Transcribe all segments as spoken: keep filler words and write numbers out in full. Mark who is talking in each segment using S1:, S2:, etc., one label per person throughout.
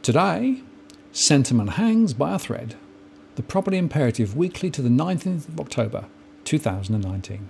S1: Today, sentiment hangs by a thread. The Property Imperative Weekly to the nineteenth of October two thousand nineteen.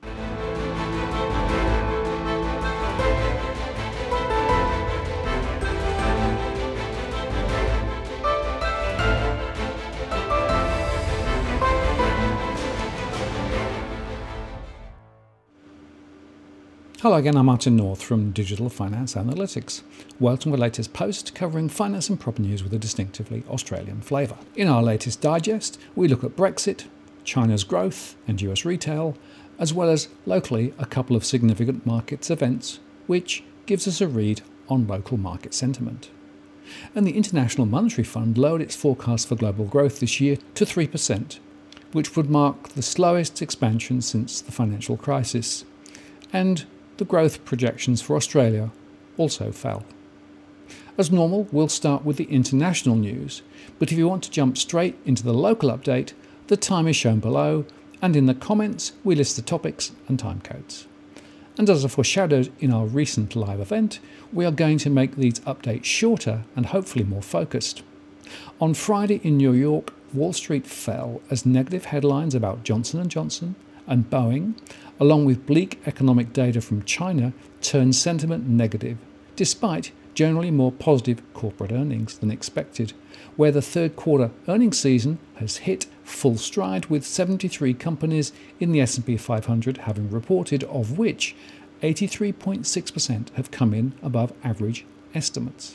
S1: Hello again, I'm Martin North from Digital Finance Analytics. Welcome to the latest post covering finance and property news with a distinctively Australian flavour. In our latest digest, we look at Brexit, China's growth and U S retail, as well as locally a couple of significant markets events, which gives us a read on local market sentiment. And the International Monetary Fund lowered its forecast for global growth this year to three percent, which would mark the slowest expansion since the financial crisis. And the growth projections for Australia also fell. As normal, we'll start with the international news, but if you want to jump straight into the local update, the time is shown below, and in the comments we list the topics and timecodes. And as I foreshadowed in our recent live event, we are going to make these updates shorter and hopefully more focused. On Friday in New York, Wall Street fell as negative headlines about Johnson and Johnson and Boeing, along with bleak economic data from China, turned sentiment negative, despite generally more positive corporate earnings than expected, where the third quarter earnings season has hit full stride with seventy-three companies in the S and P five hundred having reported, of which eighty-three point six percent have come in above average estimates.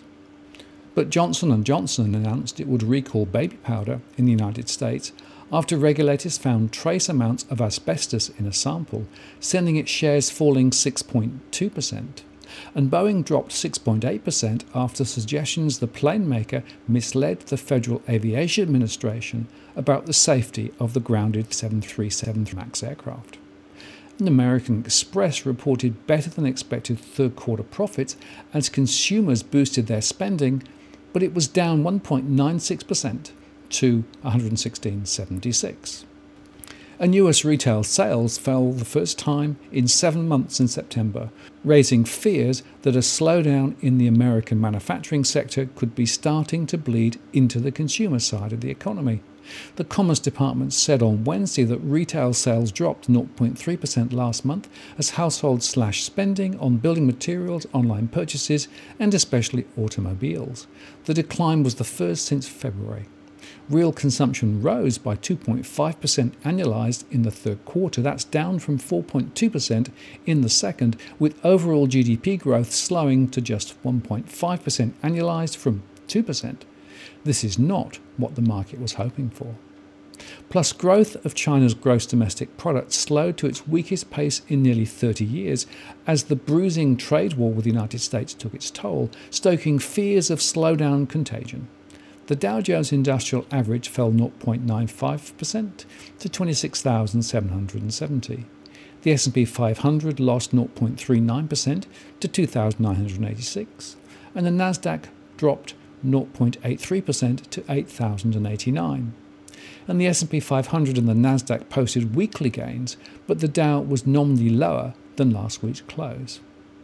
S1: But Johnson and Johnson announced it would recall baby powder in the United States after regulators found trace amounts of asbestos in a sample, sending its shares falling six point two percent. And Boeing dropped six point eight percent after suggestions the plane maker misled the Federal Aviation Administration about the safety of the grounded seven thirty-seven MAX aircraft. And American Express reported better than expected third quarter profits as consumers boosted their spending, but it was down one point nine six percent. to one hundred sixteen point seven six. And U S retail sales fell the first time in seven months in September, raising fears that a slowdown in the American manufacturing sector could be starting to bleed into the consumer side of the economy. The Commerce Department said on Wednesday that retail sales dropped zero point three percent last month as households slashed spending on building materials, online purchases, and especially automobiles. The decline was the first since February. Real consumption rose by two point five percent annualized in the third quarter. That's down from four point two percent in the second, with overall G D P growth slowing to just one point five percent annualized from two percent. This is not what the market was hoping for. Plus, growth of China's gross domestic product slowed to its weakest pace in nearly thirty years as the bruising trade war with the United States took its toll, stoking fears of slowdown contagion. The Dow Jones Industrial Average fell zero point nine five percent to twenty-six thousand seven hundred seventy. The S and P five hundred lost zero point three nine percent to two thousand nine hundred eighty-six, and the Nasdaq dropped zero point eight three percent to eight thousand eighty-nine. And the S and P five hundred and the Nasdaq posted weekly gains, but the Dow was nominally lower than last week's close.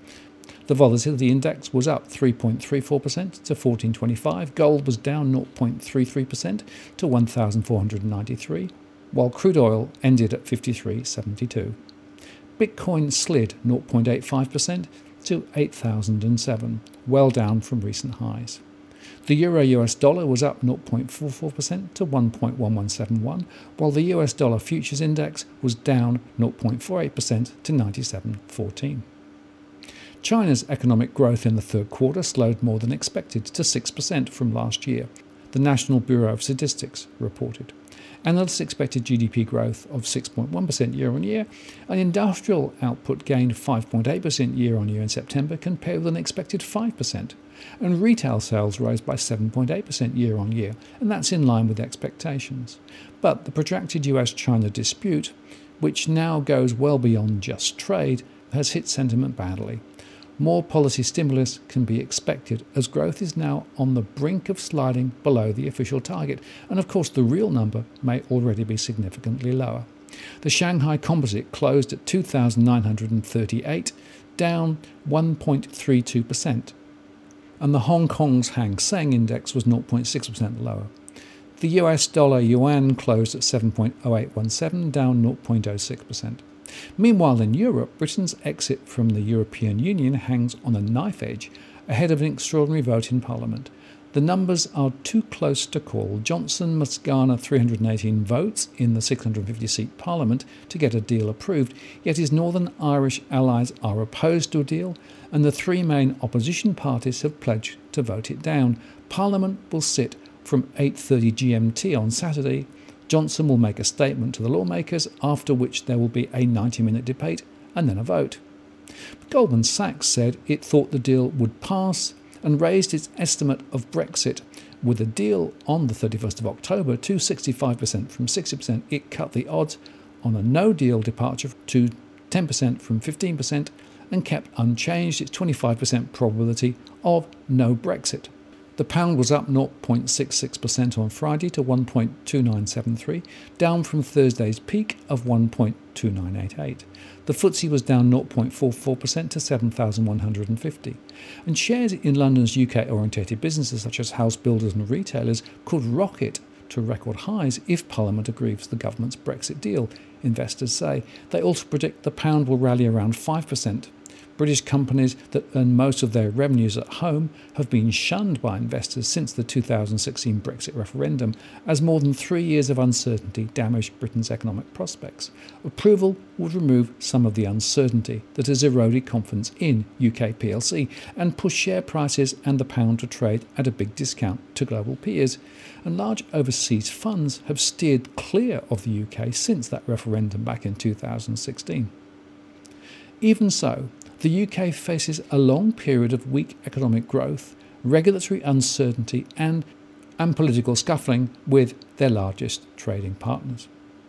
S1: The volatility index was up three point three four percent to fourteen twenty-five, gold was down zero point three three percent to one thousand four hundred ninety-three, while crude oil ended at fifty-three seventy-two. Bitcoin slid zero point eight five percent to eight thousand seven, well down from recent highs. The Euro U S dollar was up zero point four four percent to one point one one seven one, while the U S dollar futures index was down zero point four eight percent to ninety-seven fourteen. China's economic growth in the third quarter slowed more than expected to six percent from last year, the National Bureau of Statistics reported. Analysts expected G D P growth of six point one percent year-on-year, and industrial output gained five point eight percent year-on-year in September compared with an expected five percent, and retail sales rose by seven point eight percent year-on-year, and that's in line with expectations. But the protracted U S China dispute, which now goes well beyond just trade, has hit sentiment badly. More policy stimulus can be expected as growth is now on the brink of sliding below the official target, and of course the real number may already be significantly lower. The Shanghai Composite closed at two thousand nine hundred thirty-eight, down one point three two percent. and the Hong Kong's Hang Seng index was zero point six percent lower. The U S dollar yuan closed at seven point oh eight one seven, down zero point oh six percent. Meanwhile, in Europe, Britain's exit from the European Union hangs on a knife edge ahead of an extraordinary vote in Parliament. The numbers are too close to call. Johnson must garner three hundred eighteen votes in the six hundred fifty seat Parliament to get a deal approved, yet his Northern Irish allies are opposed to a deal, and the three main opposition parties have pledged to vote it down. Parliament will sit from eight thirty G M T on Saturday. Johnson will make a statement to the lawmakers, after which there will be a ninety minute debate and then a vote. But Goldman Sachs said it thought the deal would pass and raised its estimate of Brexit. With a deal on the thirty-first of October to sixty-five percent from sixty percent, it cut the odds on a no-deal departure to ten percent from fifteen percent and kept unchanged its twenty-five percent probability of no Brexit. The pound was up zero point six six percent on Friday to one point two nine seven three, down from Thursday's peak of one point two nine eight eight. The F T S E was down zero point four four percent to seven thousand one hundred fifty. And shares in London's U K-orientated businesses such as house builders and retailers could rocket to record highs if Parliament agrees the government's Brexit deal, investors say. They also predict the pound will rally around five percent. British companies that earn most of their revenues at home have been shunned by investors since the two thousand sixteen Brexit referendum, as more than three years of uncertainty damaged Britain's economic prospects. Approval would remove some of the uncertainty that has eroded confidence in U K P L C and push share prices and the pound to trade at a big discount to global peers. And large overseas funds have steered clear of the U K since that referendum back in two thousand sixteen. Even so, the U K faces a long period of weak economic growth, regulatory uncertainty and, and political scuffling with their largest trading partners.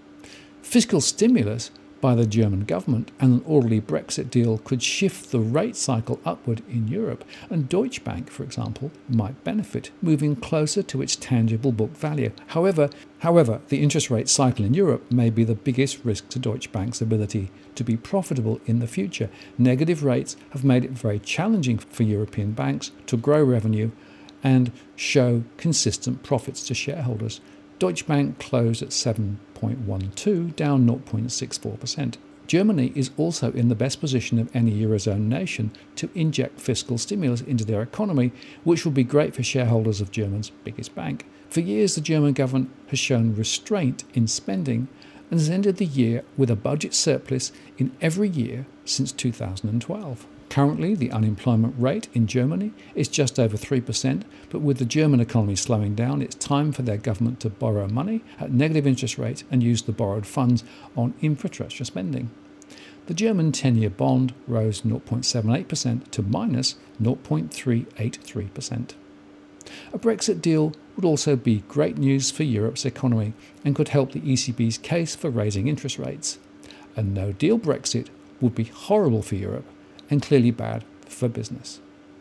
S1: Fiscal stimulus by the German government and an orderly Brexit deal could shift the rate cycle upward in Europe, and Deutsche Bank, for example, might benefit, moving closer to its tangible book value. However, however, the interest rate cycle in Europe may be the biggest risk to Deutsche Bank's ability to be profitable in the future. Negative rates have made it very challenging for European banks to grow revenue and show consistent profits to shareholders. Deutsche Bank closed at seven point one two, down zero point six four percent. Germany is also in the best position of any Eurozone nation to inject fiscal stimulus into their economy, which will be great for shareholders of Germany's biggest bank. For years, the German government has shown restraint in spending and has ended the year with a budget surplus in every year since two thousand twelve. Currently, the unemployment rate in Germany is just over three percent, but with the German economy slowing down, it's time for their government to borrow money at negative interest rates and use the borrowed funds on infrastructure spending. The German ten-year bond rose zero point seven eight percent to minus zero point three eight three percent. A Brexit deal would also be great news for Europe's economy and could help the E C B's case for raising interest rates. A no-deal Brexit would be horrible for Europe and clearly bad for business.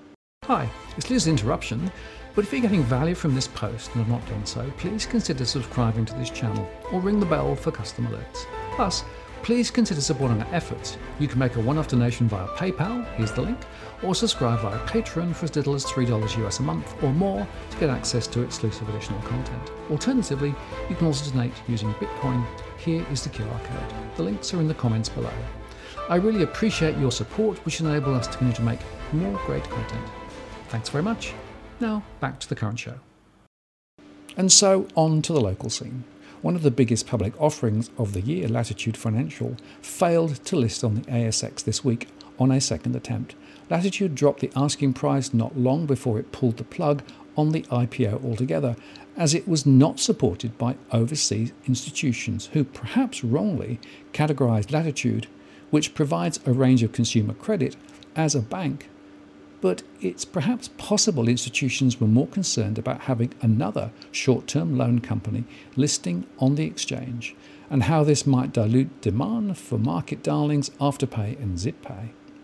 S1: Hi, it's Liz's interruption, but if you're getting value from this post and have not done so, please consider subscribing to this channel or ring the bell for custom alerts. Plus, please consider supporting our efforts. You can make a one-off donation via PayPal, here's the link, or subscribe via Patreon for as little as three dollars U S a month or more to get access to exclusive additional content. Alternatively, you can also donate using Bitcoin. Here is the Q R code. The links are in the comments below. I really appreciate your support, which enables us to continue to make more great content. Thanks very much. Now, back to the current show. And so, on to the local scene. One of the biggest public offerings of the year, Latitude Financial, failed to list on the A S X this week on a second attempt. Latitude dropped the asking price not long before it pulled the plug on the I P O altogether, as it was not supported by overseas institutions who, perhaps wrongly, categorised Latitude, which provides a range of consumer credit, as a bank. But it's perhaps possible institutions were more concerned about having another short-term loan company listing on the exchange, and how this might dilute demand for market darlings Afterpay and ZipPay.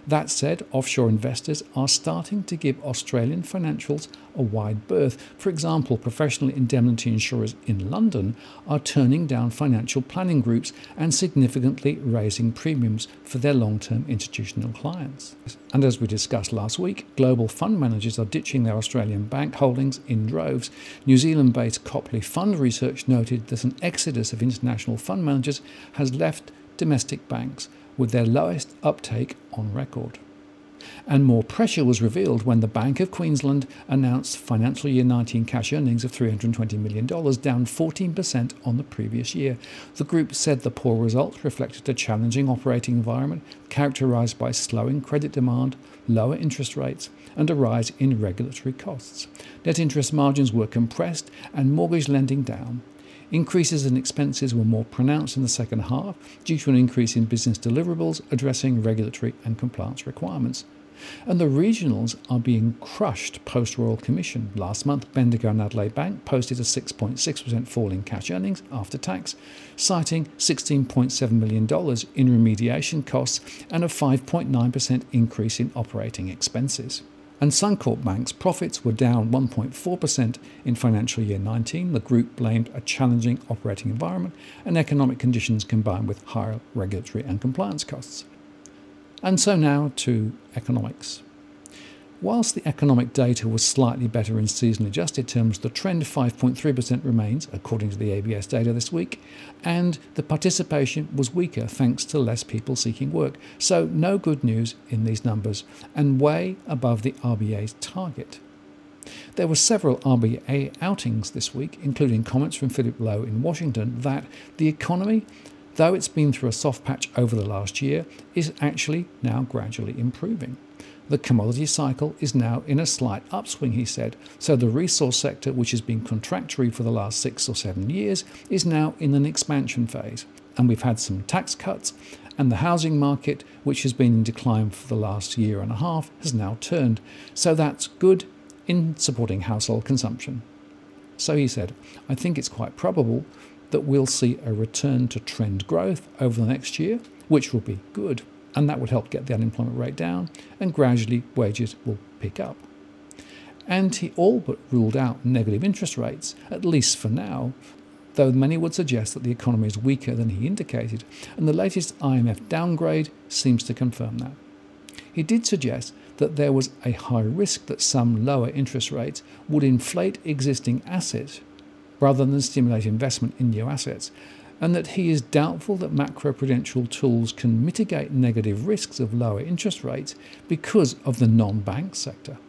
S1: That said, offshore investors are starting to give Australian financials a wide berth. For example, professional indemnity insurers in London are turning down financial planning groups and significantly raising premiums for their long-term institutional clients. And as we discussed last week, global fund managers are ditching their Australian bank holdings in droves. New Zealand-based Copley Fund Research noted that an exodus of international fund managers has left domestic banks with their lowest uptake on record. And more pressure was revealed when the Bank of Queensland announced financial year nineteen cash earnings of three hundred twenty million dollars, down fourteen percent on the previous year. The group said the poor results reflected a challenging operating environment characterised by slowing credit demand, lower interest rates, and a rise in regulatory costs. Net interest margins were compressed and mortgage lending down. Increases in expenses were more pronounced in the second half due to an increase in business deliverables addressing regulatory and compliance requirements. And the regionals are being crushed post-Royal Commission. Last month, Bendigo and Adelaide Bank posted a six point six percent fall in cash earnings after tax, citing sixteen point seven million dollars in remediation costs and a five point nine percent increase in operating expenses. And Suncorp Bank's profits were down one point four percent in financial year nineteen. The group blamed a challenging operating environment and economic conditions combined with higher regulatory and compliance costs. And so now to economics. Whilst the economic data was slightly better in seasonally adjusted terms, the trend five point three percent remains, according to the A B S data this week, and the participation was weaker thanks to less people seeking work. So no good news in these numbers, and way above the R B A's target. There were several R B A outings this week, including comments from Philip Lowe in Washington that the economy, though it's been through a soft patch over the last year, is actually now gradually improving. The commodity cycle is now in a slight upswing, he said, so the resource sector, which has been contractory for the last six or seven years, is now in an expansion phase. And we've had some tax cuts, and the housing market, which has been in decline for the last year and a half, has now turned. So that's good in supporting household consumption. So he said, I think it's quite probable that we'll see a return to trend growth over the next year, which will be good. And that would help get the unemployment rate down, and gradually wages will pick up. And he all but ruled out negative interest rates, at least for now, though many would suggest that the economy is weaker than he indicated, and the latest I M F downgrade seems to confirm that. He did suggest that there was a high risk that some lower interest rates would inflate existing assets rather than stimulate investment in new assets, and that he is doubtful that macroprudential tools can mitigate negative risks of lower interest rates because of the non-bank sector.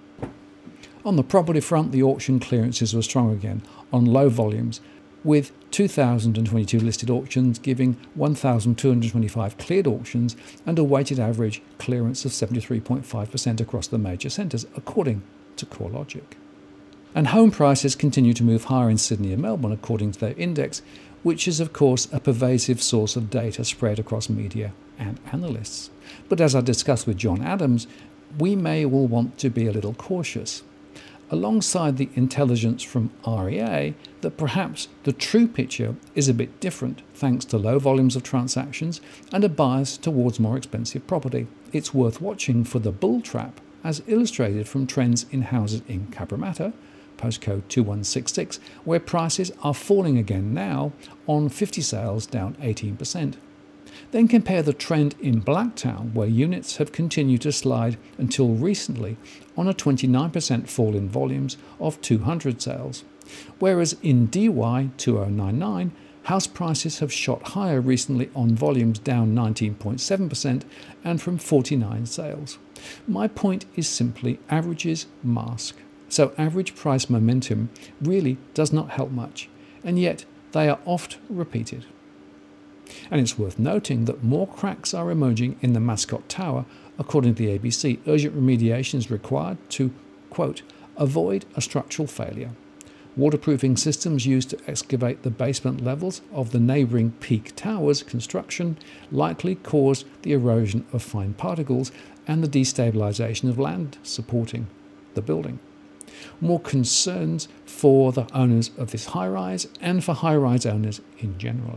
S1: On the property front, the auction clearances were strong again on low volumes, with two thousand twenty-two listed auctions giving one thousand two hundred twenty-five cleared auctions and a weighted average clearance of seventy-three point five percent across the major centres, according to CoreLogic. And home prices continue to move higher in Sydney and Melbourne, according to their index, which is of course a pervasive source of data spread across media and analysts. But as I discussed with John Adams, we may all want to be a little cautious. Alongside the intelligence from R E A that perhaps the true picture is a bit different thanks to low volumes of transactions and a bias towards more expensive property. It's worth watching for the bull trap as illustrated from trends in houses in Cabramatta, postcode two one six six, where prices are falling again now on fifty sales down eighteen percent. Then compare the trend in Blacktown, where units have continued to slide until recently on a twenty-nine percent fall in volumes of two hundred sales. Whereas in D Y two thousand ninety-nine, house prices have shot higher recently on volumes down nineteen point seven percent and from forty-nine sales. My point is simply averages mask. So average price momentum really does not help much, and yet they are oft repeated. And it's worth noting that more cracks are emerging in the Mascot Tower, according to the A B C. Urgent remediation is required to, quote, avoid a structural failure. Waterproofing systems used to excavate the basement levels of the neighbouring Peak Towers construction likely caused the erosion of fine particles and the destabilisation of land supporting the building. More concerns for the owners of this high-rise and for high-rise owners in general.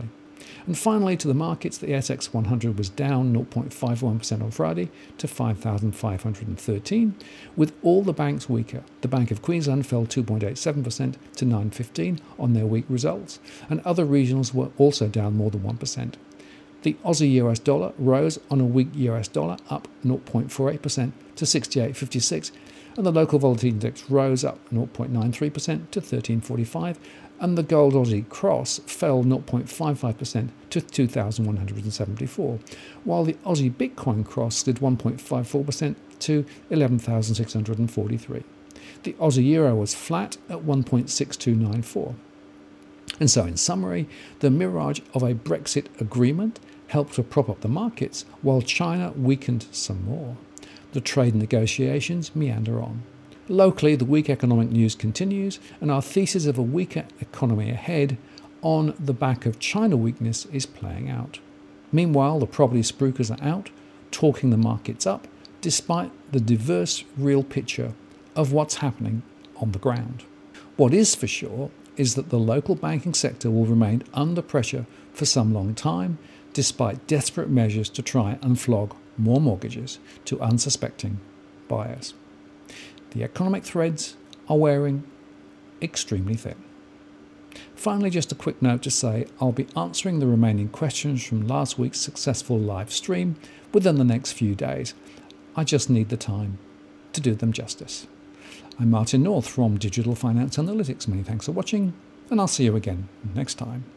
S1: And finally, to the markets, the A S X one hundred was down zero point five one percent on Friday to five thousand five hundred thirteen, with all the banks weaker. The Bank of Queensland fell two point eight seven percent to nine fifteen on their weak results, and other regionals were also down more than one percent. The Aussie U S dollar rose on a weak U S dollar, up zero point four eight percent to sixty-eight fifty-six, and the local volatility index rose up zero point nine three percent to thirteen forty-five, and the gold Aussie cross fell zero point five five percent to two thousand one hundred seventy-four, while the Aussie Bitcoin cross slid one point five four percent to eleven thousand six hundred forty-three. The Aussie Euro was flat at one point six two nine four. And so, in summary, the mirage of a Brexit agreement helped to prop up the markets, while China weakened some more. The trade negotiations meander on. Locally, the weak economic news continues, and our thesis of a weaker economy ahead on the back of China weakness is playing out. Meanwhile, the property spruikers are out, talking the markets up, despite the diverse real picture of what's happening on the ground. What is for sure is that the local banking sector will remain under pressure for some long time, despite desperate measures to try and flog more mortgages to unsuspecting buyers. The economic threads are wearing extremely thin. Finally, just a quick note to say I'll be answering the remaining questions from last week's successful live stream within the next few days. I just need the time to do them justice. I'm Martin North from Digital Finance Analytics. Many thanks for watching, and I'll see you again next time.